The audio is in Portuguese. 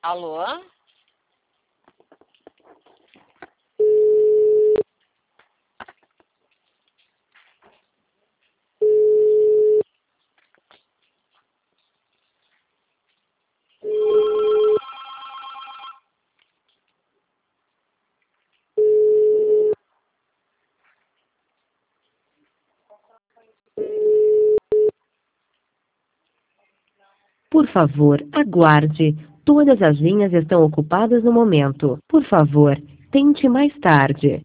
Alô? Por favor, aguarde. Todas as linhas estão ocupadas no momento. Por favor, tente mais tarde.